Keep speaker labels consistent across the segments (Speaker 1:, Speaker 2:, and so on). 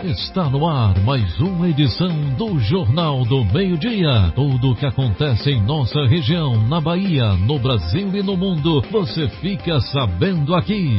Speaker 1: Está no ar mais uma edição do Jornal do Meio-Dia. Tudo o que acontece em nossa região, na Bahia, no Brasil e no mundo, você fica sabendo aqui.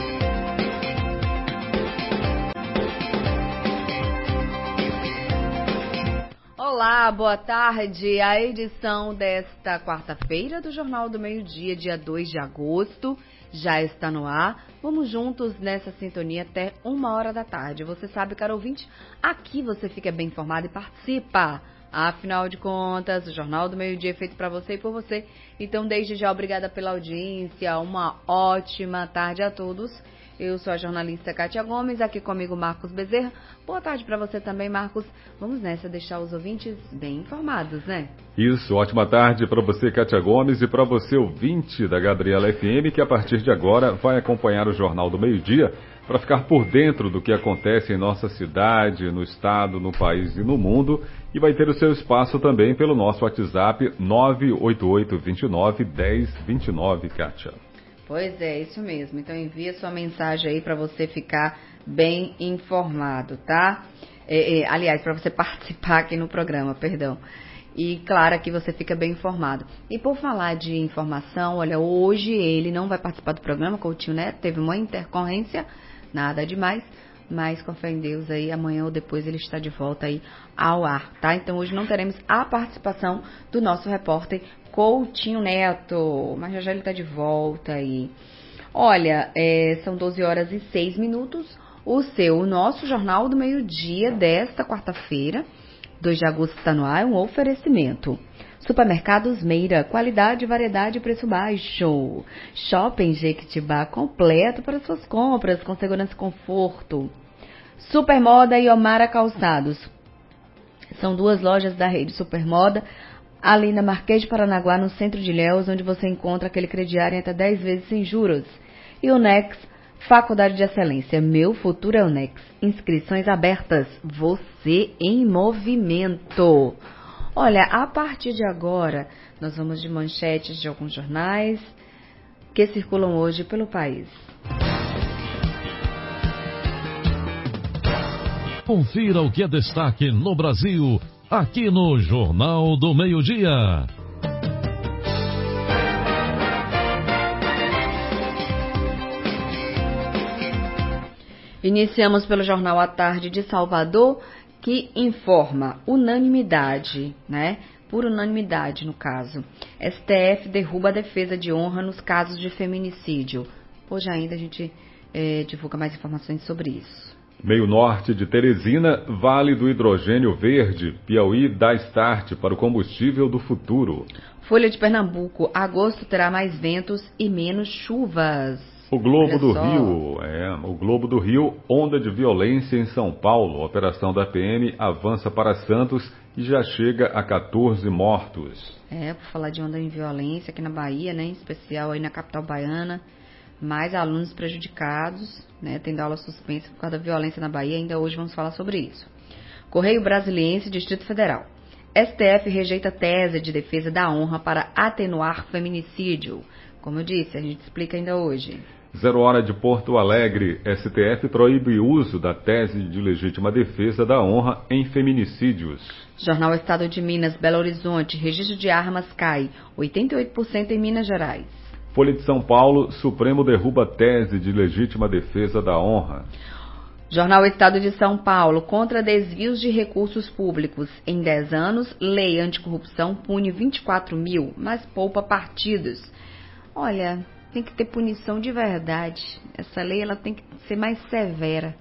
Speaker 2: Olá, boa tarde. A edição desta quarta-feira do Jornal do Meio-Dia, dia 2 de agosto, já está no ar. Vamos juntos nessa sintonia até 1h da tarde. Você sabe, caro ouvinte, aqui você fica bem informado e participa. Afinal de contas, o Jornal do Meio-Dia é feito para você e por você. Então, desde já, obrigada pela audiência. Uma ótima tarde a todos. Eu sou a jornalista Kátia Gomes, aqui comigo Marcos Bezerra. Boa tarde para você também, Marcos. Vamos nessa deixar os ouvintes bem informados, né?
Speaker 3: Isso, ótima tarde para você, Kátia Gomes, e para você, ouvinte da Gabriela FM, que a partir de agora vai acompanhar o Jornal do Meio-Dia para ficar por dentro do que acontece em nossa cidade, no estado, no país e no mundo, e vai ter o seu espaço também pelo nosso WhatsApp 988291029, Kátia.
Speaker 2: Pois é, isso mesmo. Então envia sua mensagem aí para você ficar bem informado, tá? Aliás, para você participar aqui no programa, perdão. E claro, aqui você fica bem informado. E por falar de informação, olha, hoje ele não vai participar do programa, Coutinho Neto, teve uma intercorrência, nada demais, mas com fé em Deus aí, amanhã ou depois ele está de volta aí ao ar, tá? Então hoje não teremos a participação do nosso repórter Coutinho Neto, mas já ele está de volta aí. Olha, são 12h06, o nosso Jornal do Meio-Dia desta quarta-feira, 2 de agosto, está no ar, um oferecimento. Supermercados Meira, qualidade, variedade e preço baixo. Shopping Jequitibá, completo para suas compras, com segurança e conforto. Supermoda e Omara Calçados. São duas lojas da rede Supermoda, ali na Marquês de Paranaguá, no centro de Ilhéus, onde você encontra aquele crediário em até 10 vezes sem juros. E o Nex, Faculdade de Excelência. Meu futuro é o Nex. Inscrições abertas. Você em movimento. Olha, a partir de agora, nós vamos de manchetes de alguns jornais que circulam hoje pelo país.
Speaker 1: Confira o que é destaque no Brasil, aqui no Jornal do Meio-Dia.
Speaker 2: Iniciamos pelo Jornal à Tarde de Salvador, que informa unanimidade, né? Por unanimidade, no caso. STF derruba a defesa de honra nos casos de feminicídio. Hoje ainda a gente divulga mais informações sobre isso.
Speaker 3: Meio norte de Teresina, Vale do Hidrogênio Verde, Piauí dá start para o combustível do futuro.
Speaker 2: Folha de Pernambuco, agosto terá mais ventos e menos chuvas.
Speaker 3: O Globo do Rio, onda de violência em São Paulo. A operação da PM avança para Santos e já chega a 14 mortos.
Speaker 2: Por falar de onda em violência aqui na Bahia, né, em especial aí na capital baiana, mais alunos prejudicados, né, tendo aula suspensa por causa da violência na Bahia. Ainda hoje vamos falar sobre isso. Correio Brasiliense, Distrito Federal. STF rejeita tese de defesa da honra para atenuar feminicídio. Como eu disse, a gente explica ainda hoje.
Speaker 3: 0h de Porto Alegre, STF proíbe o uso da tese de legítima defesa da honra em feminicídios.
Speaker 2: Jornal Estado de Minas, Belo Horizonte, registro de armas cai, 88% em Minas Gerais.
Speaker 3: Folha de São Paulo, Supremo derruba tese de legítima defesa da honra.
Speaker 2: Jornal Estado de São Paulo, contra desvios de recursos públicos. Em 10 anos, lei anticorrupção pune 24 mil, mas poupa partidos. Olha, tem que ter punição de verdade. Essa lei ela tem que ser mais severa.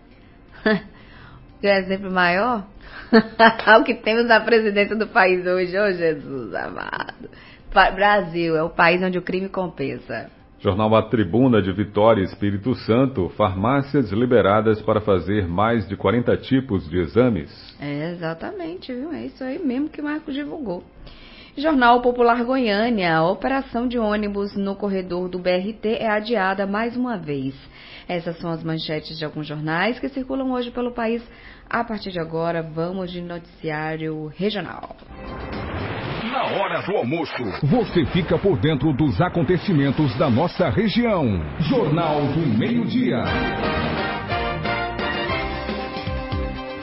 Speaker 2: Quer exemplo maior? O que temos na presidência do país hoje, ô Jesus amado. Brasil é o país onde o crime compensa.
Speaker 3: Jornal A Tribuna de Vitória, Espírito Santo, farmácias liberadas para fazer mais de 40 tipos de exames.
Speaker 2: Exatamente, viu? É isso aí mesmo que o Marcos divulgou. Jornal Popular Goiânia, a operação de ônibus no corredor do BRT é adiada mais uma vez. Essas são as manchetes de alguns jornais que circulam hoje pelo país. A partir de agora, vamos de noticiário regional.
Speaker 4: Na hora do almoço, você fica por dentro dos acontecimentos da nossa região. Jornal do Meio-Dia.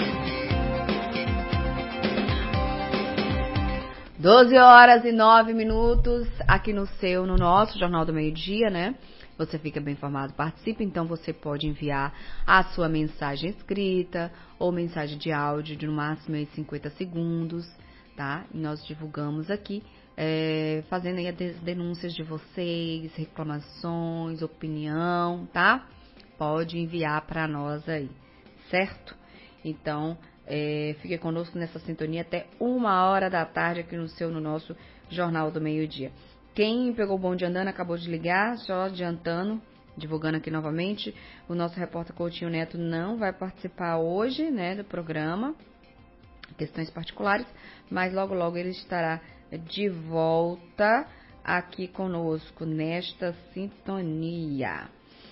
Speaker 2: 12h09 aqui no nosso Jornal do Meio-Dia, né? Você fica bem informado, participe, então você pode enviar a sua mensagem escrita ou mensagem de áudio de no máximo 50 segundos, tá? E nós divulgamos aqui, fazendo aí as denúncias de vocês, reclamações, opinião, tá? Pode enviar para nós aí, certo? Então, fique conosco nessa sintonia até 1h da tarde aqui no nosso Jornal do Meio-Dia. Quem pegou o bonde andando acabou de ligar, só adiantando, divulgando aqui novamente, o nosso repórter Coutinho Neto não vai participar hoje, né, do programa, questões particulares, mas logo logo ele estará de volta aqui conosco nesta sintonia.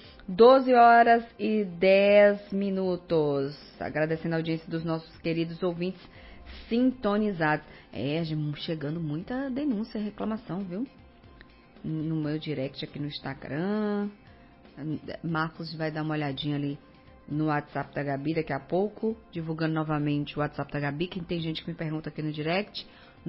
Speaker 2: 12h10. Agradecendo a audiência dos nossos queridos ouvintes sintonizados. Chegando muita denúncia, reclamação, viu? No meu direct aqui no Instagram. Marcos vai dar uma olhadinha ali no WhatsApp da Gabi daqui a pouco, divulgando novamente o WhatsApp da Gabi, que tem gente que me pergunta aqui no direct,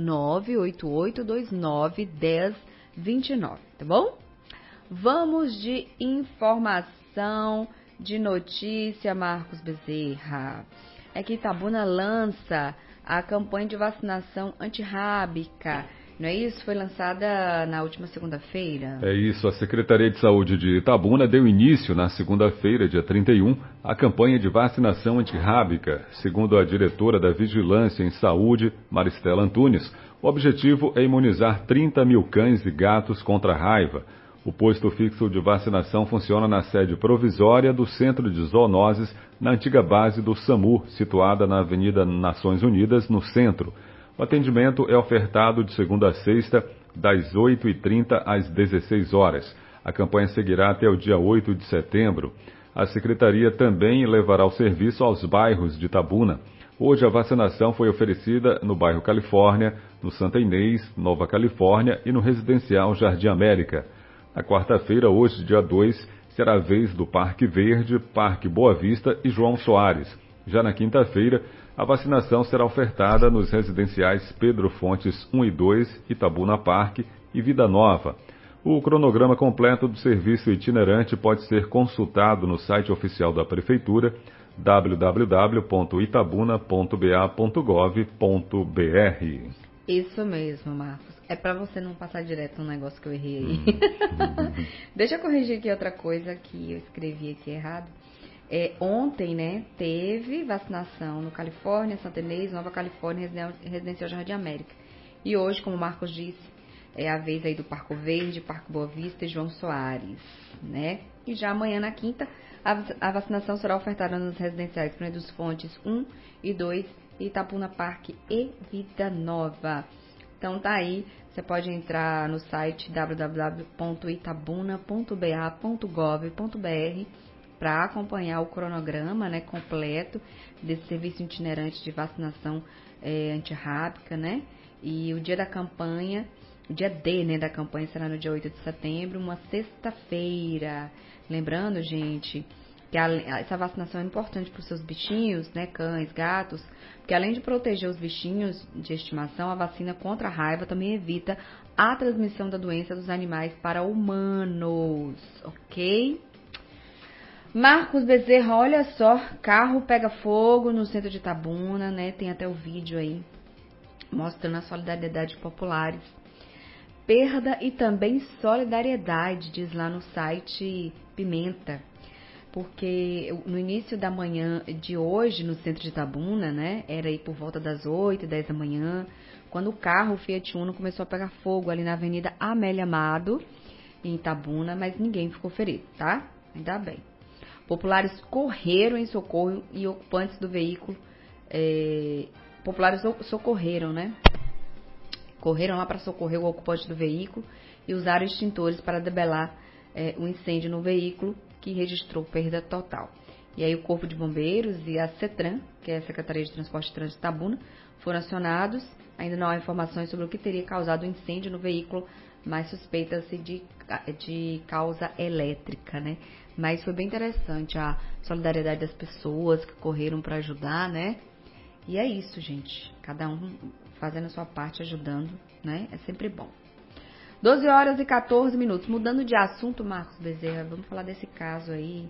Speaker 2: 988291029, tá bom? Vamos de informação, de notícia, Marcos Bezerra. É que Itabuna lança a campanha de vacinação antirrábica. Não é isso? Foi lançada na última segunda-feira?
Speaker 3: É isso. A Secretaria de Saúde de Itabuna deu início na segunda-feira, dia 31, à campanha de vacinação antirrábica. Segundo a diretora da Vigilância em Saúde, Maristela Antunes, o objetivo é imunizar 30 mil cães e gatos contra a raiva. O posto fixo de vacinação funciona na sede provisória do Centro de Zoonoses, na antiga base do SAMU, situada na Avenida Nações Unidas, no centro. O atendimento é ofertado de segunda a sexta, das 8h30 às 16 horas. A campanha seguirá até o dia 8 de setembro. A Secretaria também levará o serviço aos bairros de Itabuna. Hoje a vacinação foi oferecida no bairro Califórnia, no Santa Inês, Nova Califórnia e no residencial Jardim América. Na quarta-feira, hoje, dia 2, será a vez do Parque Verde, Parque Boa Vista e João Soares. Já na quinta-feira, a vacinação será ofertada nos residenciais Pedro Fontes 1 e 2, Itabuna Parque e Vida Nova. O cronograma completo do serviço itinerante pode ser consultado no site oficial da Prefeitura, www.itabuna.ba.gov.br.
Speaker 2: Isso mesmo, Marcos. É para você não passar direto no negócio que eu errei aí. Deixa eu corrigir aqui outra coisa que eu escrevi aqui errado. Ontem, né, teve vacinação no Califórnia, Santa Inês, Nova Califórnia, Residencial Jardim América. E hoje, como o Marcos disse, é a vez aí do Parque Verde, Parque Boa Vista e João Soares, né? E já amanhã, na quinta, a vacinação será ofertada nos residenciais Praia dos Fontes 1 e 2, Itabuna Parque e Vida Nova. Então tá aí, você pode entrar no site www.itabuna.ba.gov.br para acompanhar o cronograma, né, completo desse serviço itinerante de vacinação antirrábica, né? E o dia da campanha, o dia D, né, da campanha será no dia 8 de setembro, uma sexta-feira. Lembrando, gente, que essa vacinação é importante para os seus bichinhos, né, cães, gatos, porque além de proteger os bichinhos de estimação, a vacina contra a raiva também evita a transmissão da doença dos animais para humanos, ok? Marcos Bezerra, olha só, carro pega fogo no centro de Itabuna, né? Tem até o vídeo aí mostrando a solidariedade populares. Perda e também solidariedade, diz lá no site Pimenta. Porque no início da manhã de hoje, no centro de Itabuna, né? Era aí por volta das 8, 10 da manhã, quando o carro Fiat Uno começou a pegar fogo ali na Avenida Amélia Amado, em Itabuna, mas ninguém ficou ferido, tá? Ainda bem. Populares correram em socorro e ocupantes do veículo, populares socorreram, né? Correram lá para socorrer o ocupante do veículo e usaram extintores para debelar o incêndio no veículo, que registrou perda total. E aí o Corpo de Bombeiros e a CETRAN, que é a Secretaria de Transporte e Trânsito de Itabuna, foram acionados. Ainda não há informações sobre o que teria causado o incêndio no veículo, mas suspeita-se de causa elétrica, né? Mas foi bem interessante a solidariedade das pessoas que correram para ajudar, né? E é isso, gente. Cada um fazendo a sua parte, ajudando, né? É sempre bom. 12 horas e 14 minutos. Mudando de assunto, Marcos Bezerra, vamos falar desse caso aí,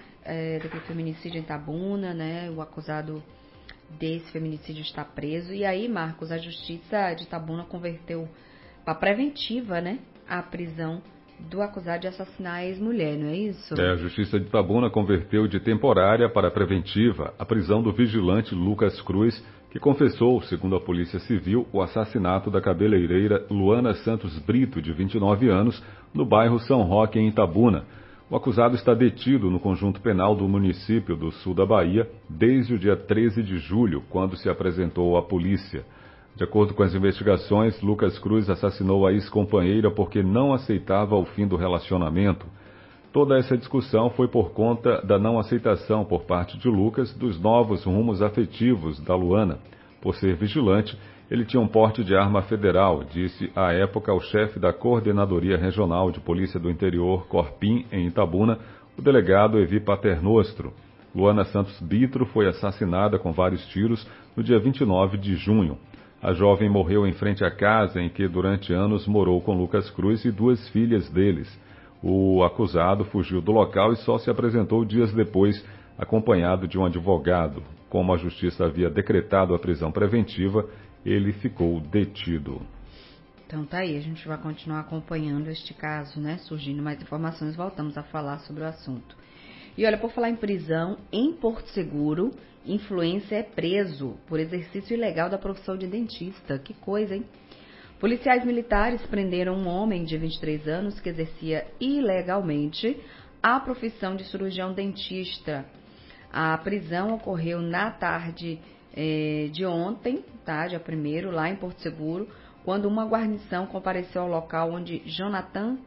Speaker 2: do feminicídio em Itabuna, né? O acusado desse feminicídio está preso. E aí, Marcos, a Justiça de Itabuna converteu para preventiva, né? A prisão do acusado de assassinar a ex-mulher, não é isso?
Speaker 3: A Justiça de Itabuna converteu de temporária para preventiva a prisão do vigilante Lucas Cruz, que confessou, segundo a Polícia Civil, o assassinato da cabeleireira Luana Santos Brito, de 29 anos, no bairro São Roque, em Itabuna. O acusado está detido no conjunto penal do município do sul da Bahia desde o dia 13 de julho, quando se apresentou à polícia. De acordo com as investigações, Lucas Cruz assassinou a ex-companheira porque não aceitava o fim do relacionamento. Toda essa discussão foi por conta da não aceitação por parte de Lucas dos novos rumos afetivos da Luana. Por ser vigilante, ele tinha um porte de arma federal, disse à época o chefe da Coordenadoria Regional de Polícia do Interior, Corpim, em Itabuna, o delegado Evi Paternostro. Luana Santos Bitro foi assassinada com vários tiros no dia 29 de junho. A jovem morreu em frente à casa em que durante anos morou com Lucas Cruz e 2 filhas deles. O acusado fugiu do local e só se apresentou dias depois, acompanhado de um advogado. Como a Justiça havia decretado a prisão preventiva, ele ficou detido.
Speaker 2: Então tá aí, a gente vai continuar acompanhando este caso, né? Surgindo mais informações, voltamos a falar sobre o assunto. E olha, por falar em prisão, em Porto Seguro, influencer é preso por exercício ilegal da profissão de dentista. Que coisa, hein? Policiais militares prenderam um homem de 23 anos que exercia ilegalmente a profissão de cirurgião dentista. A prisão ocorreu na tarde de ontem, tá, dia 1º, lá em Porto Seguro, quando uma guarnição compareceu ao local onde Jonathan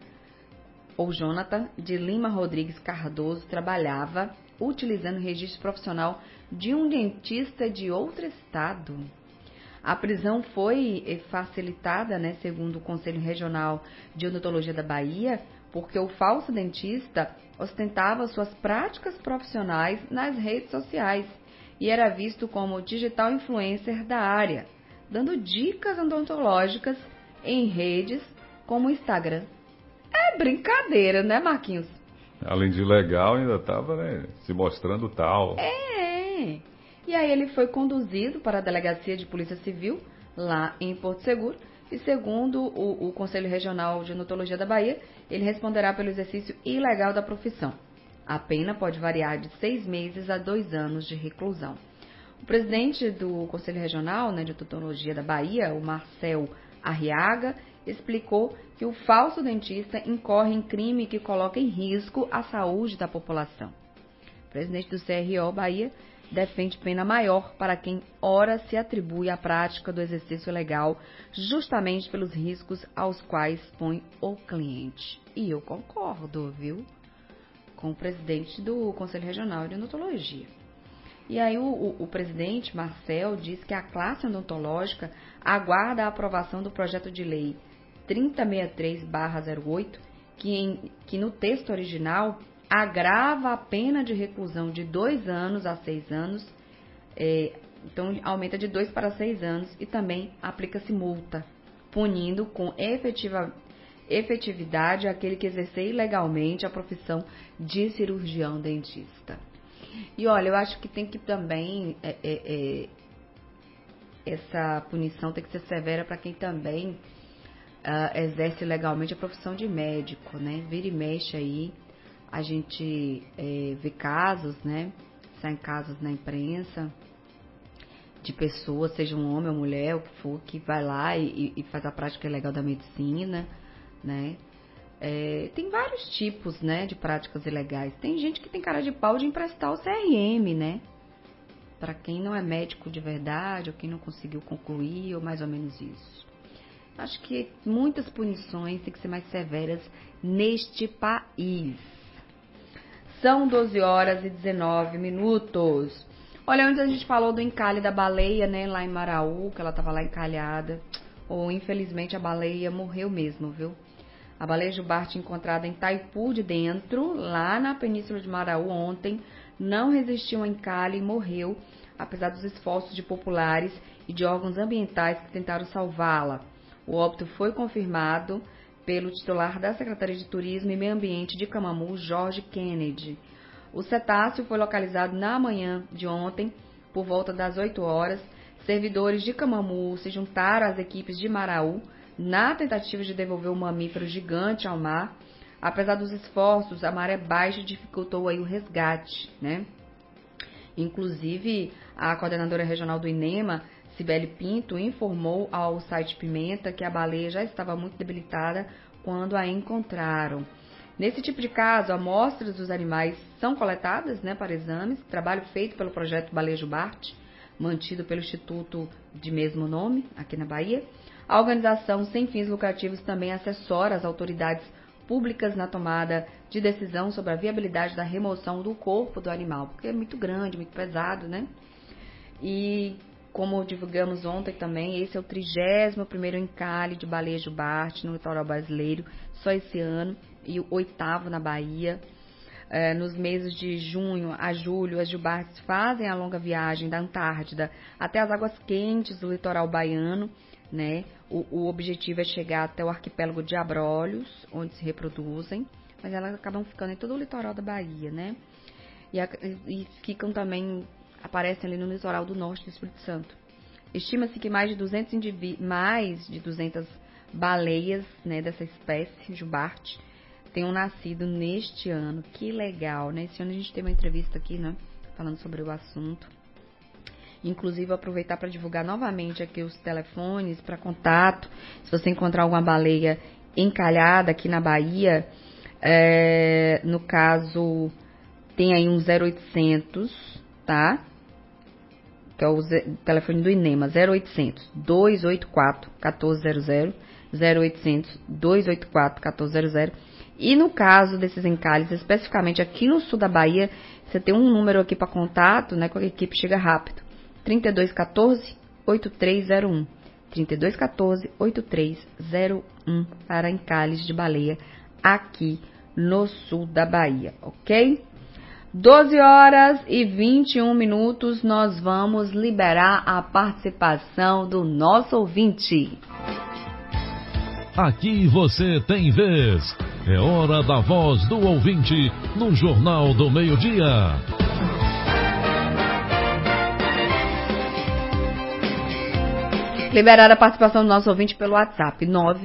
Speaker 2: de Lima Rodrigues Cardoso trabalhava, utilizando registro profissional de um dentista de outro estado. A prisão foi facilitada, né, segundo o Conselho Regional de Odontologia da Bahia, porque o falso dentista ostentava suas práticas profissionais nas redes sociais e era visto como digital influencer da área, dando dicas odontológicas em redes como o Instagram. É brincadeira, né, Marquinhos?
Speaker 3: Além de legal, ainda estava, né, se mostrando tal.
Speaker 2: E aí ele foi conduzido para a Delegacia de Polícia Civil, lá em Porto Seguro, e segundo o Conselho Regional de Odontologia da Bahia, ele responderá pelo exercício ilegal da profissão. A pena pode variar de 6 meses a 2 anos de reclusão. O presidente do Conselho Regional, né, de Odontologia da Bahia, o Marcel Arriaga, explicou que o falso dentista incorre em crime que coloca em risco a saúde da população. O presidente do CRO Bahia defende pena maior para quem ora se atribui à prática do exercício legal justamente pelos riscos aos quais expõe o cliente. E eu concordo, viu, com o presidente do Conselho Regional de Odontologia. E aí o presidente, Marcel, diz que a classe odontológica aguarda a aprovação do projeto de lei 3063/08, que no texto original agrava a pena de reclusão de 2 anos a 6 anos, então aumenta de 2 para 6 anos e também aplica-se multa, punindo com efetividade aquele que exercer ilegalmente a profissão de cirurgião dentista. E olha, eu acho que tem que também, essa punição tem que ser severa para quem também exerce legalmente a profissão de médico, né? Vira e mexe aí, a gente vê casos, né? Saem casos na imprensa de pessoas, seja um homem ou mulher, o que for, que vai lá e faz a prática ilegal da medicina, né? Tem vários tipos, né, de práticas ilegais. Tem gente que tem cara de pau de emprestar o CRM, né? Para quem não é médico de verdade, ou quem não conseguiu concluir, ou mais ou menos isso. Acho que muitas punições têm que ser mais severas neste país. São 12 horas e 19 minutos. Olha, antes a gente falou do encalhe da baleia, né, lá em Maraú, que ela estava lá encalhada. Ou, infelizmente, a baleia morreu mesmo, viu? A baleia jubarte encontrada em Taipu de Dentro, lá na Península de Maraú ontem, não resistiu ao encalhe e morreu apesar dos esforços de populares e de órgãos ambientais que tentaram salvá-la. O óbito foi confirmado pelo titular da Secretaria de Turismo e Meio Ambiente de Camamu, Jorge Kennedy. O cetáceo foi localizado na manhã de ontem, por volta das 8 horas. Servidores de Camamu se juntaram às equipes de Maraú na tentativa de devolver o mamífero gigante ao mar. Apesar dos esforços, a maré baixa dificultou aí o resgate, né? Inclusive, a coordenadora regional do INEMA, Cibele Pinto, informou ao site Pimenta que a baleia já estava muito debilitada quando a encontraram. Nesse tipo de caso, amostras dos animais são coletadas, né, para exames, trabalho feito pelo projeto Baleia Jubarte, mantido pelo Instituto de mesmo nome, aqui na Bahia. A organização sem fins lucrativos também assessora as autoridades públicas na tomada de decisão sobre a viabilidade da remoção do corpo do animal, porque é muito grande, muito pesado, né? E como divulgamos ontem também, esse é o 31º encalhe de baleia jubarte no litoral brasileiro, só esse ano, e o 8º na Bahia. Nos meses de junho a julho, as jubartes fazem a longa viagem da Antártida até as águas quentes do litoral baiano, né? O objetivo é chegar até o arquipélago de Abrolhos, onde se reproduzem, mas elas acabam ficando em todo o litoral da Bahia, né? E ficam também, aparecem ali no litoral do norte do Espírito Santo. Estima-se que mais de 200 baleias, né, dessa espécie, jubarte, tenham nascido neste ano. Que legal, né? Esse ano a gente tem uma entrevista aqui, né, falando sobre o assunto. Inclusive, vou aproveitar para divulgar novamente aqui os telefones para contato. Se você encontrar alguma baleia encalhada aqui na Bahia, no caso, tem aí um 0800, tá? Que é o telefone do INEMA, 0800 284 1400, 0800 284 1400. E no caso desses encalhes, especificamente aqui no sul da Bahia, você tem um número aqui para contato, né, com a equipe chega rápido. 3214-8301. 3214-8301 para encalhes de baleia aqui no sul da Bahia, ok? 12h21, nós vamos liberar a participação do nosso ouvinte.
Speaker 1: Aqui você tem vez. É hora da voz do ouvinte no Jornal do Meio-Dia.
Speaker 2: Liberar a participação do nosso ouvinte pelo WhatsApp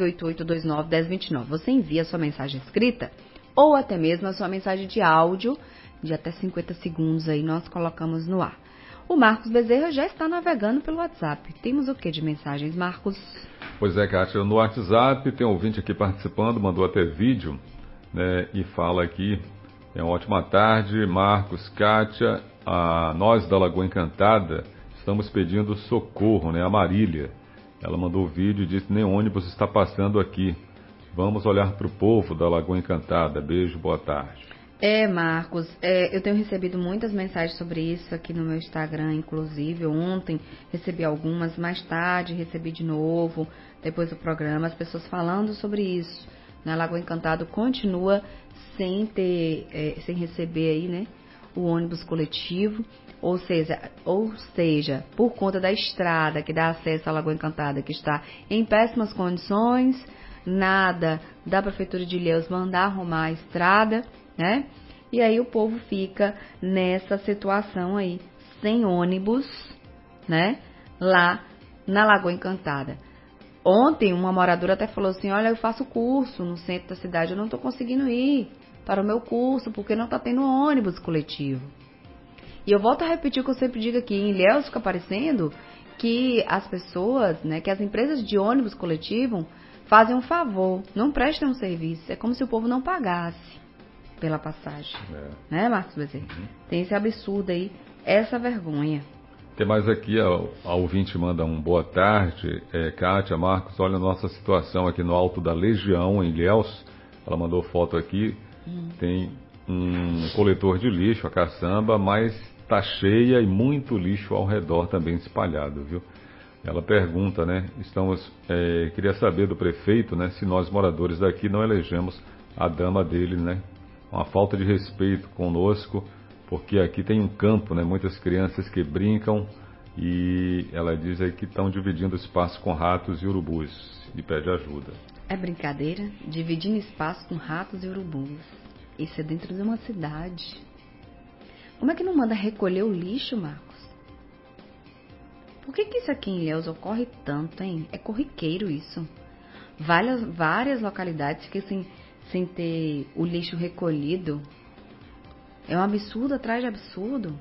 Speaker 2: 988291029. Você envia sua mensagem escrita ou até mesmo a sua mensagem de áudio de até 50 segundos aí nós colocamos no ar. O Marcos Bezerra já está navegando pelo WhatsApp. Temos o que de mensagens, Marcos?
Speaker 3: Pois é, Kátia, no WhatsApp tem um ouvinte aqui participando, mandou até vídeo, né, e fala aqui, uma ótima tarde, Marcos, Kátia, nós da Lagoa Encantada estamos pedindo socorro, né, a Marília. Ela mandou o vídeo e disse, nem ônibus está passando aqui. Vamos olhar para o povo da Lagoa Encantada. Beijo, boa tarde.
Speaker 2: Marcos, eu tenho recebido muitas mensagens sobre isso aqui no meu Instagram, inclusive. Ontem recebi algumas, mais tarde recebi de novo, depois do programa, as pessoas falando sobre isso. Na Lagoa Encantada continua sem receber aí, né, o ônibus coletivo. Ou seja, por conta da estrada que dá acesso à Lagoa Encantada, que está em péssimas condições, nada da Prefeitura de Ilhéus mandar arrumar a estrada, né? E aí o povo fica nessa situação aí, sem ônibus, né? Lá na Lagoa Encantada. Ontem uma moradora até falou assim, olha, eu faço curso no centro da cidade, eu não estou conseguindo ir para o meu curso, porque não está tendo ônibus coletivo. E eu volto a repetir o que eu sempre digo aqui, em Ilhéus fica parecendo que as pessoas, né, que as empresas de ônibus coletivo fazem um favor, não prestam um serviço, é como se o povo não pagasse pela passagem, né, Marcos Bezerra? Tem esse absurdo aí, essa vergonha.
Speaker 3: Tem mais aqui, a ouvinte manda um boa tarde, Kátia, Marcos, olha a nossa situação aqui no Alto da Legião, em Ilhéus, ela mandou foto aqui, tem um coletor de lixo, a caçamba, mas está cheia e muito lixo ao redor também espalhado, viu? Ela pergunta, né, queria saber do prefeito, né, se nós moradores daqui não elegemos a dama dele, né? Uma falta de respeito conosco porque aqui tem um campo, né? Muitas crianças que brincam e ela diz aí que estão dividindo espaço com ratos e urubus e pede ajuda.
Speaker 2: É brincadeira? Dividindo espaço com ratos e urubus. Isso é dentro de uma cidade. Como é que não manda recolher o lixo, Marcos? Por que isso aqui em Ilhéus ocorre tanto, hein? É corriqueiro isso. Várias localidades ficam sem ter o lixo recolhido. É um absurdo atrás de absurdo.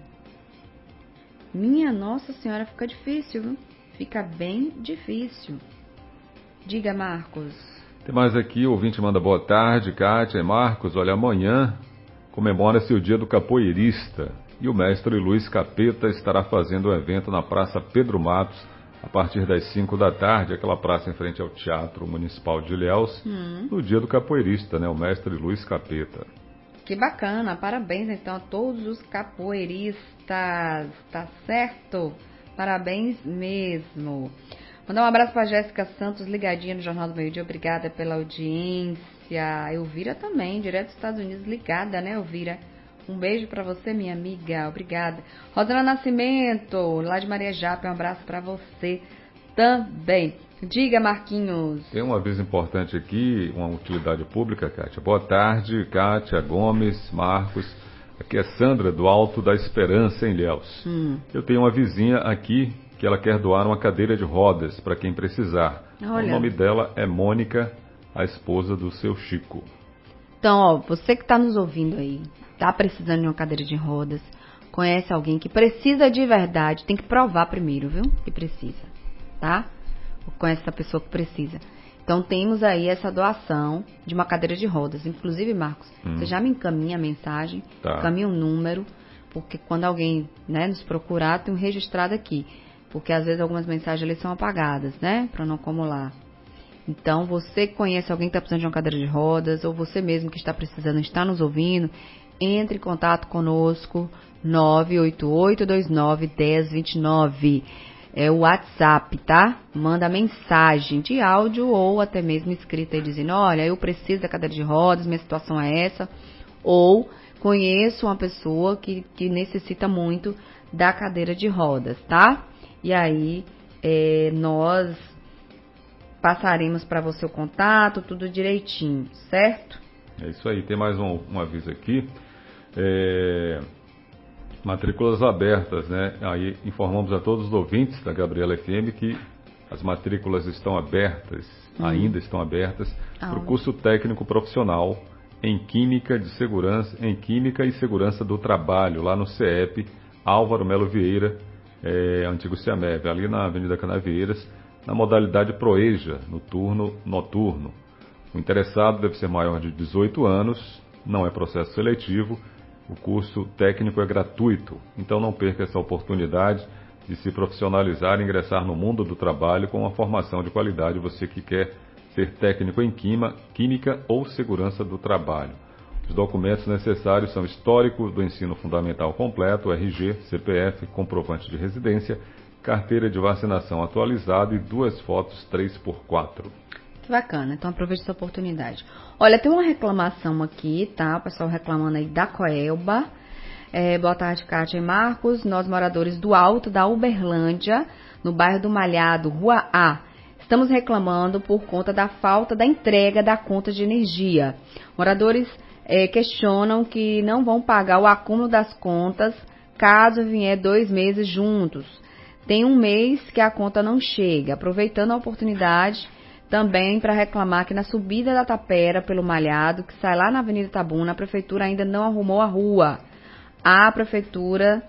Speaker 2: Minha Nossa Senhora, fica difícil, viu? Fica bem difícil. Diga, Marcos.
Speaker 3: Tem mais aqui, o ouvinte manda boa tarde, Kátia e Marcos. Olha, amanhã comemora-se o dia do capoeirista e o mestre Luiz Capeta estará fazendo um evento na Praça Pedro Matos a partir das 5 da tarde, aquela praça em frente ao Teatro Municipal de Ilhéus, no dia do capoeirista, né? O mestre Luiz Capeta.
Speaker 2: Que bacana, parabéns então a todos os capoeiristas, tá certo? Parabéns mesmo. Mandar um abraço para Jéssica Santos, ligadinha no Jornal do Meio-Dia, obrigada pela audiência. Elvira também, direto dos Estados Unidos, ligada, né, Elvira? Um beijo para você, minha amiga, obrigada. Rosana Nascimento, lá de Maria Japa, um abraço para você também. Diga, Marquinhos.
Speaker 3: Tem um aviso importante aqui, uma utilidade pública, Kátia. Boa tarde, Kátia, Gomes, Marcos. Aqui é Sandra, do Alto da Esperança, em Ilhéus. Eu tenho uma vizinha aqui que ela quer doar uma cadeira de rodas para quem precisar.
Speaker 2: Olha.
Speaker 3: O nome dela é Mônica, a esposa do seu Chico.
Speaker 2: Então, ó, você que está nos ouvindo aí, tá precisando de uma cadeira de rodas, conhece alguém que precisa de verdade, tem que provar primeiro, viu? Que precisa, tá? Conhece essa pessoa que precisa. Então, temos aí essa doação de uma cadeira de rodas. Inclusive, Marcos, você já me encaminha a mensagem, encaminha um número, porque quando alguém, né, nos procurar, tem um registrado aqui. Porque às vezes algumas mensagens ali são apagadas, né? Para não acumular. Então, você que conhece alguém que está precisando de uma cadeira de rodas, ou você mesmo que está precisando, está nos ouvindo, entre em contato conosco, 988291029. É o WhatsApp, tá? Manda mensagem de áudio ou até mesmo escrita aí dizendo, olha, eu preciso da cadeira de rodas, minha situação é essa. Ou conheço uma pessoa que necessita muito da cadeira de rodas, tá? E aí, nós passaremos para você o contato, tudo direitinho, certo?
Speaker 3: É isso aí. Tem mais um aviso aqui. Matrículas abertas, né? Aí informamos a todos os ouvintes da Gabriela FM que as matrículas estão abertas, ainda estão abertas, para o curso técnico profissional em Química e Segurança do Trabalho, lá no CEP Álvaro Melo Vieira, antigo CIAMEV, ali na Avenida Canavieiras, na modalidade Proeja, no turno noturno. O interessado deve ser maior de 18 anos, não é processo seletivo, o curso técnico é gratuito, então não perca essa oportunidade de se profissionalizar e ingressar no mundo do trabalho com uma formação de qualidade, você que quer ser técnico em Química ou Segurança do Trabalho. Os documentos necessários são histórico do ensino fundamental completo, RG, CPF, comprovante de residência, carteira de vacinação atualizada e 2 fotos 3x4.
Speaker 2: Que bacana, então aproveite essa oportunidade. Olha, tem uma reclamação aqui, tá? O pessoal reclamando aí da Coelba. Boa tarde, Kátia e Marcos. Nós, moradores do Alto da Uberlândia, no bairro do Malhado, Rua A, estamos reclamando por conta da falta da entrega da conta de energia. Moradores questionam que não vão pagar o acúmulo das contas caso vier 2 meses juntos. Tem 1 mês que a conta não chega. Aproveitando a oportunidade também para reclamar que na subida da Tapera pelo Malhado, que sai lá na Avenida Itabuna, a prefeitura ainda não arrumou a rua. A prefeitura,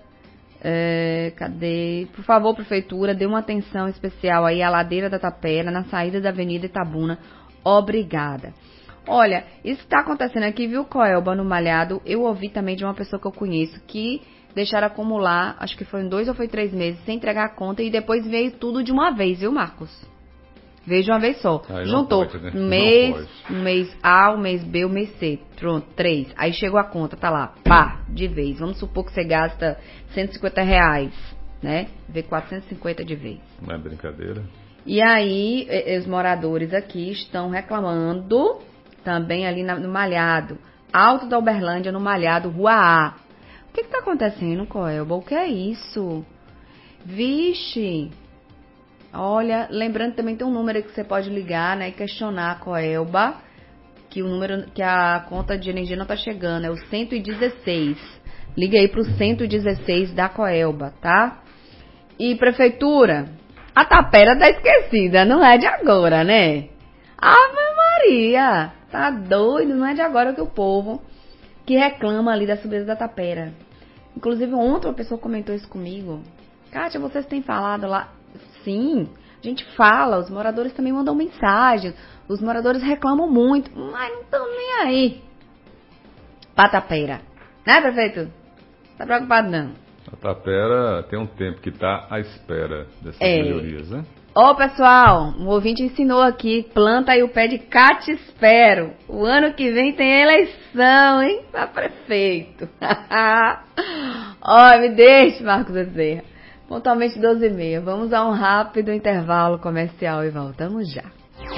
Speaker 2: Por favor, prefeitura, dê uma atenção especial aí à ladeira da Tapera, na saída da Avenida Itabuna. Obrigada. Olha, isso que está acontecendo aqui, viu, Coelba, no Malhado, eu ouvi também de uma pessoa que eu conheço que deixaram acumular, acho que foi 2 ou 3 meses, sem entregar a conta e depois veio tudo de uma vez, viu, Marcos? Veio de uma vez só. Juntou
Speaker 3: pode, né?
Speaker 2: um mês A, um mês B, um mês C. Pronto, 3. Aí chegou a conta, tá lá, pá, de vez. Vamos supor que você gasta R$150, né? Vê 450 de vez.
Speaker 3: Não é brincadeira.
Speaker 2: E aí, os moradores aqui estão reclamando também ali no Malhado. Alto da Uberlândia, no Malhado, Rua A. que tá acontecendo, Coelba? O que é isso? Vixe! Olha, lembrando também tem um número que você pode ligar, né, e questionar a Coelba, que o número, que a conta de energia não tá chegando, é o 116. Liga aí pro 116 da Coelba, tá? E prefeitura, a tapera tá esquecida, não é de agora, né? Ave Maria, tá doido, não é de agora que o povo que reclama ali da subida da tapera. Inclusive ontem uma pessoa comentou isso comigo. Kátia, vocês têm falado lá? Sim, a gente fala, os moradores também mandam mensagem, os moradores reclamam muito, mas não estão nem aí pra tapera. Né, prefeito? Tá preocupado não?
Speaker 3: A tapera tem um tempo que tá à espera dessas melhorias, né?
Speaker 2: Ô, pessoal, um ouvinte ensinou aqui, planta aí o pé de Catisfero. O ano que vem tem eleição, hein, pra prefeito. Ó, me deixe, Marcos Bezerra. Pontualmente 12h30. Vamos a um rápido intervalo comercial e voltamos já.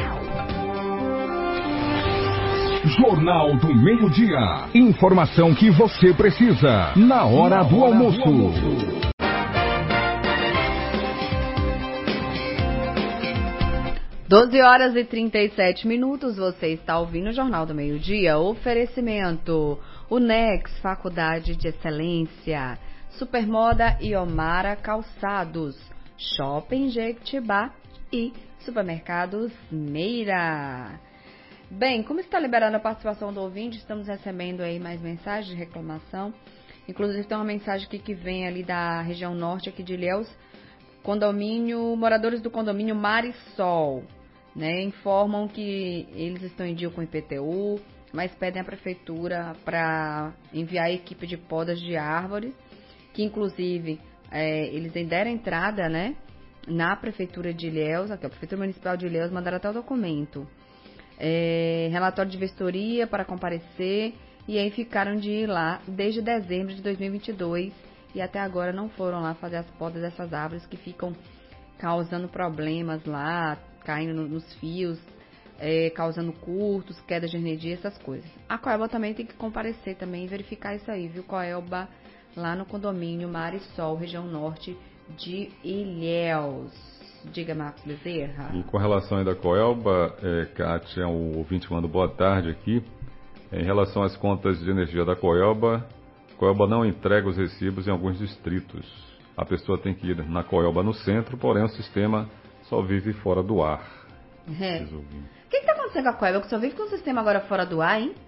Speaker 4: Jornal do Meio-Dia. Informação que você precisa na hora do almoço.
Speaker 2: 12h37. Você está ouvindo o Jornal do Meio-Dia. Oferecimento Unex, Faculdade de Excelência. Supermoda e Omara Calçados, Shopping Jequitibá e Supermercados Meira. Bem, como está liberada a participação do ouvinte, estamos recebendo aí mais mensagens de reclamação. Inclusive tem uma mensagem aqui que vem ali da região norte aqui de Ilhéus, moradores do condomínio Marisol, né, informam que eles estão em dia com o IPTU, mas pedem à prefeitura para enviar a equipe de podas de árvores, que inclusive eles deram entrada, né, na prefeitura de Ilhéus, aqui, a prefeitura municipal de Ilhéus, mandaram até o documento, relatório de vistoria para comparecer, e aí ficaram de ir lá desde dezembro de 2022 e até agora não foram lá fazer as podas dessas árvores que ficam causando problemas lá, caindo nos fios, causando curtos, queda de energia, essas coisas. A Coelba também tem que comparecer também e verificar isso aí, viu, Coelba? Lá no condomínio Marisol, região norte de Ilhéus. Diga, Marcos Bezerra.
Speaker 3: E com relação aí da Coelba, Kátia, o ouvinte manda boa tarde aqui. Em relação às contas de energia da Coelba não entrega os recibos em alguns distritos. A pessoa tem que ir na Coelba no centro, porém o sistema só vive fora do ar.
Speaker 2: O que está acontecendo com a Coelba? Que só vive com o sistema agora fora do ar, hein?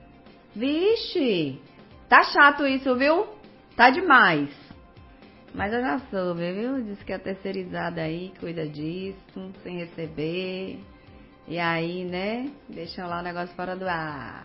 Speaker 2: Vixe! Tá chato isso, viu? Tá demais. Mas eu já soube, viu? Diz que a terceirizada aí cuida disso, sem receber. E aí, né? Deixam lá o negócio fora do ar.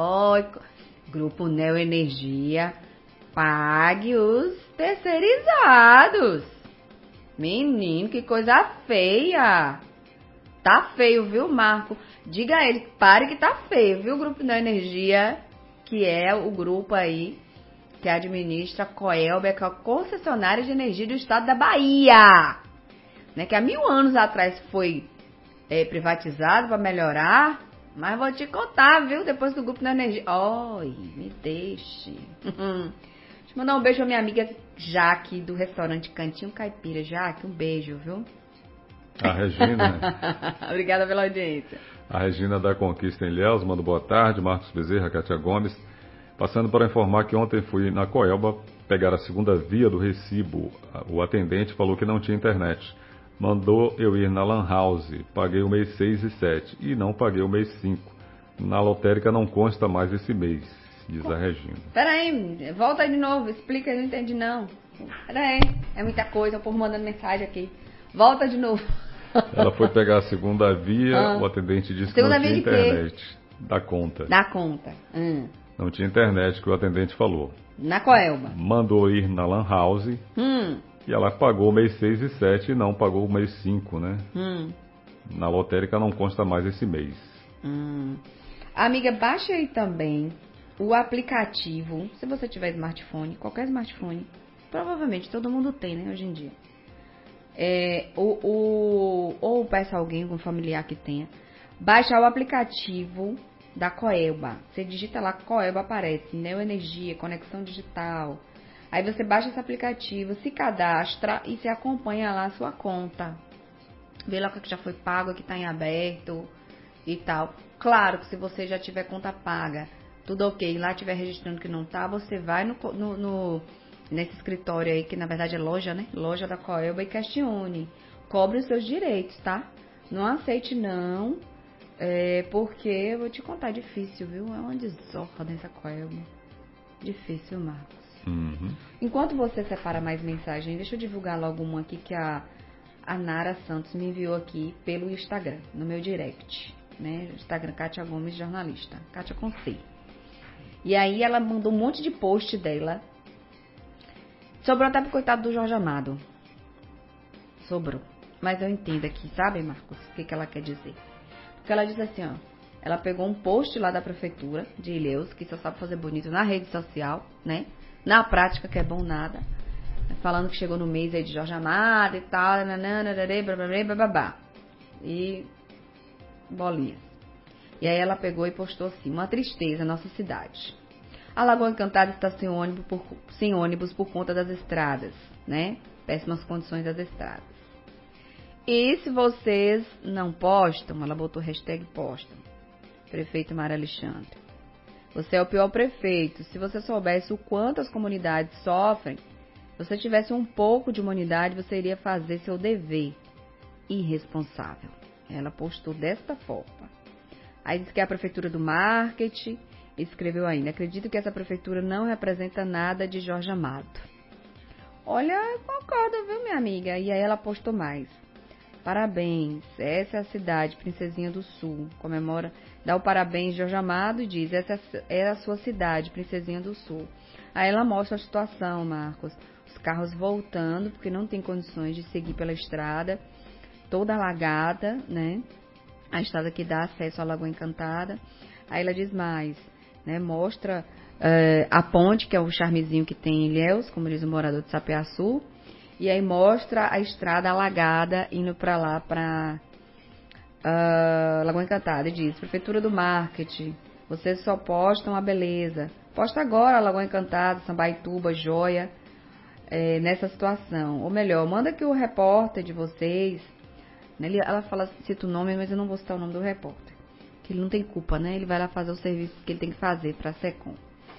Speaker 2: Grupo Neo Energia, pague os terceirizados. Menino, que coisa feia. Tá feio, viu, Marco? Diga a ele, pare que tá feio, viu, Grupo Neo Energia, que é o grupo aí que administra a Coelba, que é a concessionária de energia do estado da Bahia, né, que há 1000 anos atrás foi privatizado para melhorar, mas vou te contar, viu, depois que o Grupo Neo Energia... me deixe. Deixa eu mandar um beijo pra minha amiga Jaque, do restaurante Cantinho Caipira. Jaque, um beijo, viu?
Speaker 3: A Regina.
Speaker 2: Obrigada pela audiência.
Speaker 3: A Regina da Conquista em Ilhéus, manda boa tarde. Marcos Bezerra, Kátia Gomes. Passando para informar que ontem fui na Coelba pegar a segunda via do recibo. O atendente falou que não tinha internet. Mandou eu ir na Lan House. Paguei o mês 6 e 7 e não paguei o mês 5. Na lotérica não consta mais esse mês, diz a Regina.
Speaker 2: Peraí, volta aí de novo. Explica, eu não entendi não. Peraí, é muita coisa, o povo mandando mensagem aqui. Volta de novo.
Speaker 3: Ela foi pegar a segunda via, o atendente disse que não tinha internet. Da conta. Não tinha internet, que o atendente falou.
Speaker 2: Na Coelba.
Speaker 3: Mandou ir na Lan House. E ela pagou o mês 6 e 7 e não pagou o mês 5, né? Na lotérica não consta mais esse mês.
Speaker 2: Amiga, baixe aí também o aplicativo. Se você tiver smartphone, qualquer smartphone, provavelmente todo mundo tem, né, hoje em dia. Ou peça alguém, algum familiar que tenha, baixar o aplicativo da Coelba. Você digita lá Coelba, aparece Neo Energia, conexão digital. Aí você baixa esse aplicativo, se cadastra e se acompanha lá a sua conta. Vê lá o que já foi pago, o que está em aberto e tal. Claro que se você já tiver conta paga, tudo ok, lá estiver registrando que não tá, você vai nesse escritório aí, que na verdade é loja, né? Loja da Coelba e questione. Cobre os seus direitos, tá? Não aceite não, porque eu vou te contar, é difícil, viu? É uma desordem essa Coelba. Difícil, Marcos.
Speaker 3: Uhum.
Speaker 2: Enquanto você separa mais mensagens, deixa eu divulgar logo uma aqui que a Nara Santos me enviou aqui pelo Instagram, no meu direct, né? Instagram Kátia Gomes, jornalista. Kátia com C. E aí ela mandou um monte de post dela. Sobrou até pro coitado do Jorge Amado. Sobrou. Mas eu entendo aqui, sabe, Marcos, o que ela quer dizer? Porque ela diz assim, ó. Ela pegou um post lá da prefeitura de Ilhéus, que só sabe fazer bonito na rede social, né? Na prática, que é bom nada. Falando que chegou no mês aí de Jorge Amado e tal. Bababá. E bolinhas. E aí ela pegou e postou assim: uma tristeza, nossa cidade. A Lagoa Encantada está sem ônibus por conta das estradas, né? Péssimas condições das estradas. E se vocês não postam, ela botou hashtag postam. Prefeito Mário Alexandre. Você é o pior prefeito. Se você soubesse o quanto as comunidades sofrem, se você tivesse um pouco de humanidade, você iria fazer seu dever. Irresponsável. Ela postou desta forma. Aí diz que é a prefeitura do marketing. Escreveu ainda: acredito que essa prefeitura não representa nada de Jorge Amado. Olha, eu concordo, viu, minha amiga? E aí ela postou mais: parabéns, essa é a cidade, Princesinha do Sul. Comemora, dá o parabéns Jorge Amado e diz: essa é a sua cidade, Princesinha do Sul. Aí ela mostra a situação, Marcos. Os carros voltando, porque não tem condições de seguir pela estrada, toda alagada, né? A estrada que dá acesso à Lagoa Encantada. Aí ela diz mais, né? Mostra a ponte, que é o charmezinho que tem em Ilhéus, como diz o morador de Sapeaçu. E aí mostra a estrada alagada indo para lá, para Lagoa Encantada. E diz: prefeitura do marketing, vocês só postam a beleza. Posta agora a Lagoa Encantada, Sambaituba, Joia, nessa situação. Ou melhor, manda que o repórter de vocês, né, ela fala, cita o nome, mas eu não vou citar o nome do repórter, que ele não tem culpa, né? Ele vai lá fazer o serviço que ele tem que fazer para a SECOM.